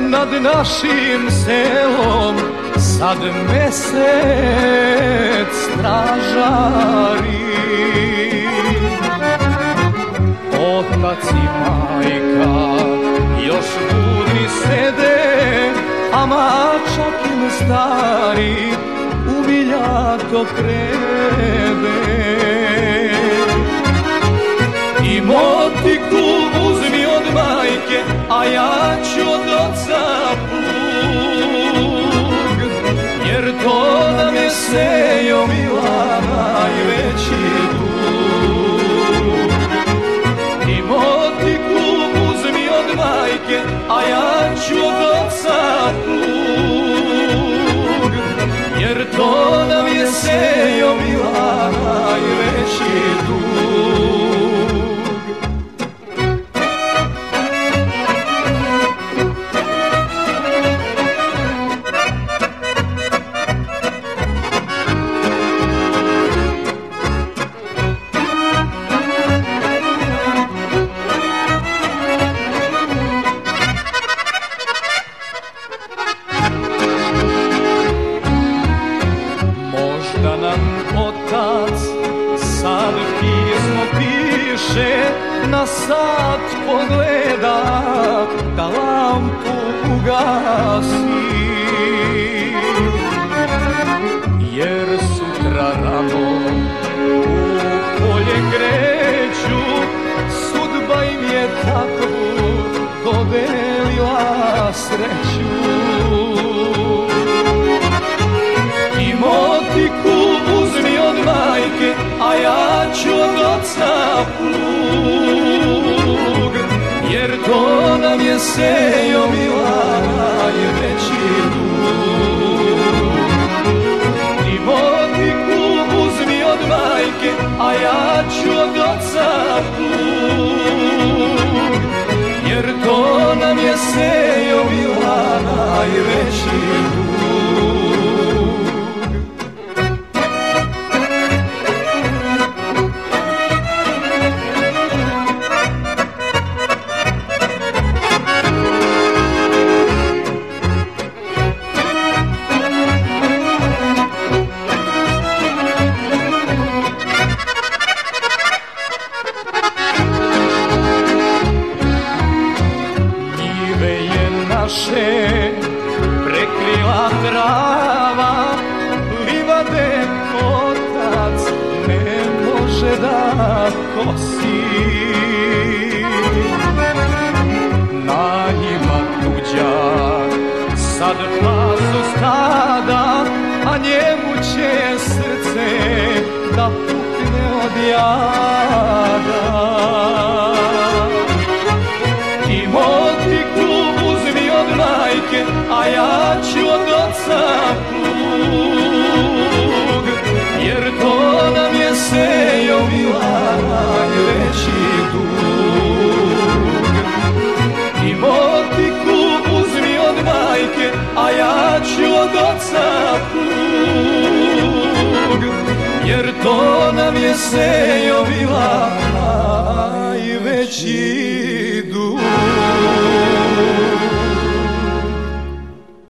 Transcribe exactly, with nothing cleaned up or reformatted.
nad našim selom sad mesec stražari. Otac i majka još budni sede, a mačak im stari umiljato krede. I motiku uzmi od majke, a ja ću od oca plug, jer to nam je Sejo mila najveći dug. I motiku uzmi od majke, a ja ću od oca plug, jer to nam je Sejo mila najveći dug. Da nam otac sad pismo piše, na sat pogleda da lampu ugasi, jer sutra rano u polje kreću, sudba im je takvu dodelila sreću. I motiku uzmi od majke, a ja ću od oca plug, jer to nam je Sejo mila najveći dug. I motiku uzmi od majke, a ja ću od oca plug, jer to nam je Sejo mila najveći dug. Prekrila trava, livade otac ne može da kosi. Na njima tuđak sad pasu stada, a njemu će srce da pukne od jada. I motiku uzmi od majke, a ja ću od oca plug, jer to nam je Sejo mila najveći dug. I motiku uzmi od majke, a ja ću od oca plug, jer to nam je Sejo mila najveći dug.